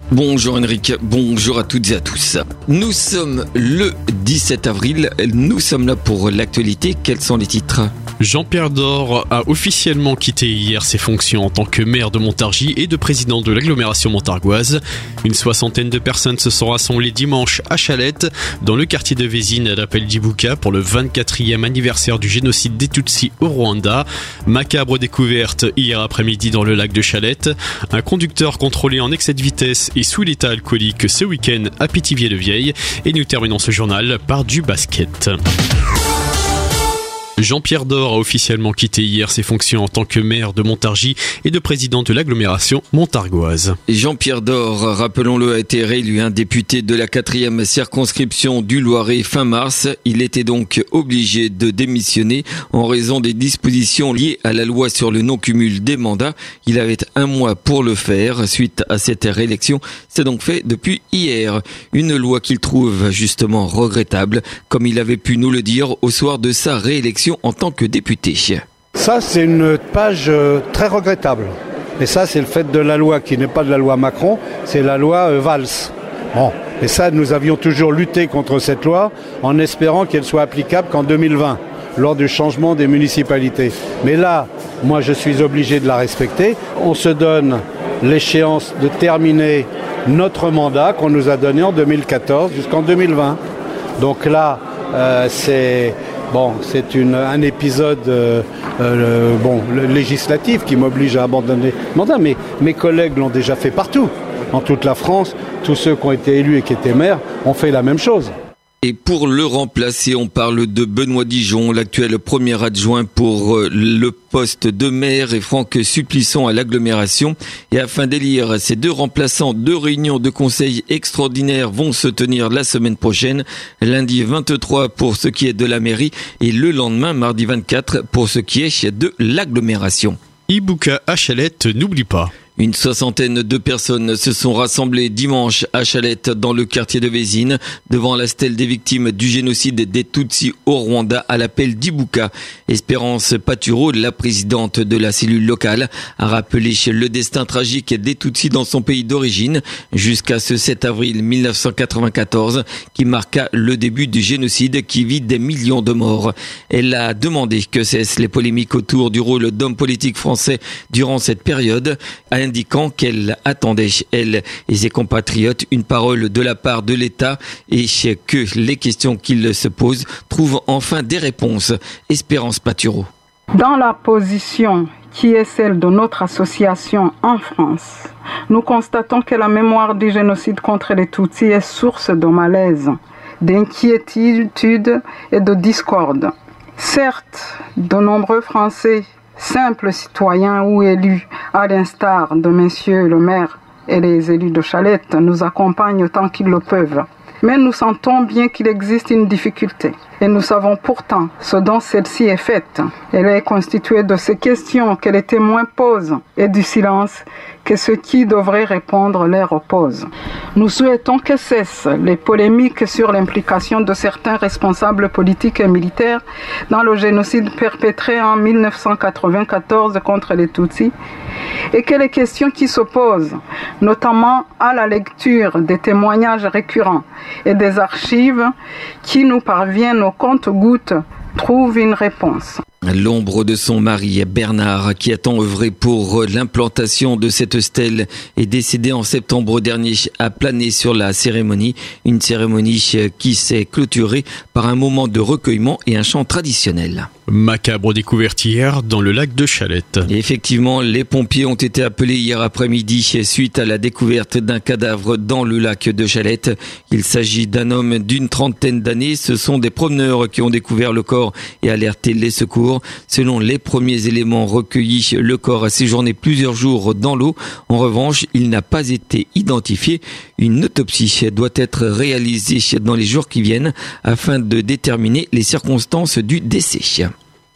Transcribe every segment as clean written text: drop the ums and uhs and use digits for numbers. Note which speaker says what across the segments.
Speaker 1: Bonjour Henrik, bonjour à toutes et à tous. Nous sommes le 17 avril, nous sommes là pour l'actualité. Quels sont les titres ?
Speaker 2: Jean-Pierre Door a officiellement quitté hier ses fonctions en tant que maire de Montargis et de président de l'agglomération montargoise. Une soixantaine de personnes se sont rassemblées dimanche à Chalette, dans le quartier de Vésine à l'appel d'Ibuka pour le 24e anniversaire du génocide des Tutsis au Rwanda. Macabre découverte hier après-midi dans le lac de Chalette. Un conducteur contrôlé en excès de vitesse et sous l'état alcoolique ce week-end à Pithiviers-le-Vieil. Et nous terminons ce journal par du basket. Jean-Pierre Door a officiellement quitté hier ses fonctions en tant que maire de Montargis et de président de l'agglomération montargoise.
Speaker 1: Jean-Pierre Door, rappelons-le, a été réélu député de la 4e circonscription du Loiret fin mars. Il était donc obligé de démissionner en raison des dispositions liées à la loi sur le non-cumul des mandats. Il avait un mois pour le faire suite à cette réélection. C'est donc fait depuis hier. Une loi qu'il trouve justement regrettable, comme il avait pu nous le dire au soir de sa réélection en tant que député.
Speaker 3: Ça, c'est une page très regrettable. Et ça, c'est le fait de la loi qui n'est pas de la loi Macron, c'est la loi Valls. Bon, et ça, nous avions toujours lutté contre cette loi en espérant qu'elle soit applicable qu'en 2020, lors du changement des municipalités. Mais là, moi, je suis obligé de la respecter. On se donne l'échéance de terminer notre mandat qu'on nous a donné en 2014 jusqu'en 2020. Donc là, c'est un épisode législatif qui m'oblige à abandonner le mandat, mais mes collègues l'ont déjà fait partout, en toute la France. Tous ceux qui ont été élus et qui étaient maires ont fait la même chose.
Speaker 1: Et pour le remplacer, on parle de Benoît Dijon, l'actuel premier adjoint pour le poste de maire, et Franck Supplisson à l'agglomération. Et afin d'élire ces deux remplaçants, 2 réunions de conseil extraordinaires vont se tenir la semaine prochaine, lundi 23 pour ce qui est de la mairie et le lendemain, mardi 24, pour ce qui est de l'agglomération.
Speaker 2: Ibuka à Chalette, n'oublie pas.
Speaker 1: Une soixantaine de personnes se sont rassemblées dimanche à Chalette dans le quartier de Vésine devant la stèle des victimes du génocide des Tutsis au Rwanda à l'appel d'Ibuka. Espérance Paturo, la présidente de la cellule locale, a rappelé le destin tragique des Tutsis dans son pays d'origine jusqu'à ce 7 avril 1994 qui marqua le début du génocide qui vit des millions de morts. Elle a demandé que cessent les polémiques autour du rôle d'hommes politiques français durant cette période, indiquant qu'elle attendait, elle et ses compatriotes, une parole de la part de l'État et que les questions qu'ils se posent trouvent enfin des réponses. Espérance Paturo.
Speaker 4: Dans la position qui est celle de notre association en France, nous constatons que la mémoire du génocide contre les Tutsis est source de malaise, d'inquiétude et de discorde. Certes, de nombreux Français, simples citoyens ou élus, à l'instar de messieurs le maire et les élus de Chalette, nous accompagnent autant qu'ils le peuvent. Mais nous sentons bien qu'il existe une difficulté. Et nous savons pourtant ce dont celle-ci est faite. Elle est constituée de ces questions que les témoins posent et du silence que ceux qui devraient répondre leur opposent. Nous souhaitons que cessent les polémiques sur l'implication de certains responsables politiques et militaires dans le génocide perpétré en 1994 contre les Tutsis et que les questions qui se posent, notamment à la lecture des témoignages récurrents et des archives qui nous parviennent au compte-gouttes, trouvent une réponse.
Speaker 1: L'ombre de son mari, Bernard, qui a tant œuvré pour l'implantation de cette stèle, est décédé en septembre dernier, a plané sur la cérémonie. Une cérémonie qui s'est clôturée par un moment de recueillement et un chant traditionnel.
Speaker 2: Macabre découverte hier dans le lac de Chalette.
Speaker 1: Et effectivement, les pompiers ont été appelés hier après-midi suite à la découverte d'un cadavre dans le lac de Chalette. Il s'agit d'un homme d'une trentaine d'années. Ce sont des promeneurs qui ont découvert le corps et alerté les secours. Selon les premiers éléments recueillis, le corps a séjourné plusieurs jours dans l'eau. En revanche, il n'a pas été identifié. Une autopsie doit être réalisée dans les jours qui viennent afin de déterminer les circonstances du décès.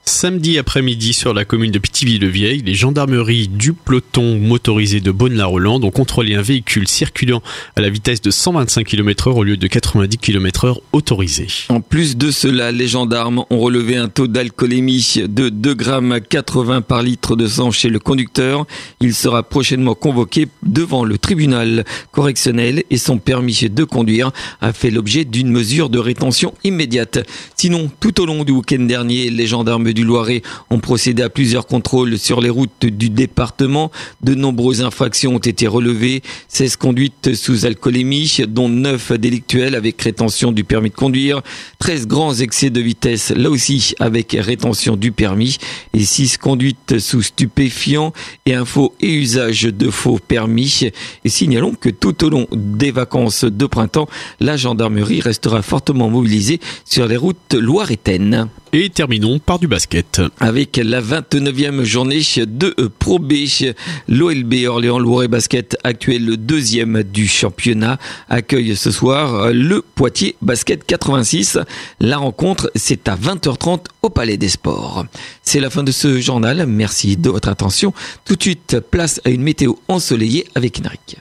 Speaker 2: Samedi après-midi sur la commune de Pithiviers-le-Vieil, les gendarmeries du peloton motorisé de Beaune-la-Rolande ont contrôlé un véhicule circulant à la vitesse de 125 km/h au lieu de 90 km/h autorisé.
Speaker 1: En plus de cela, les gendarmes ont relevé un taux d'alcoolémie de 2,80 g par litre de sang chez le conducteur. Il sera prochainement convoqué devant le tribunal correctionnel et son permis de conduire a fait l'objet d'une mesure de rétention immédiate. Sinon, tout au long du week-end dernier, les gendarmes du Loiret ont procédé à plusieurs contrôles sur les routes du département. De nombreuses infractions ont été relevées, 16 conduites sous alcoolémie, dont 9 délictuelles avec rétention du permis de conduire, 13 grands excès de vitesse, là aussi avec rétention du permis, et 6 conduites sous stupéfiants et un faux et usage de faux permis. Et signalons que tout au long des vacances de printemps, la gendarmerie restera fortement mobilisée sur les routes loiretaines.
Speaker 2: Et terminons par du basket.
Speaker 1: Avec la 29e journée de Pro B, l'OLB Orléans Loiret Basket, actuel deuxième du championnat, accueille ce soir le Poitiers Basket 86. La rencontre, c'est à 20h30 au Palais des Sports. C'est la fin de ce journal. Merci de votre attention. Tout de suite, place à une météo ensoleillée avec Henrik.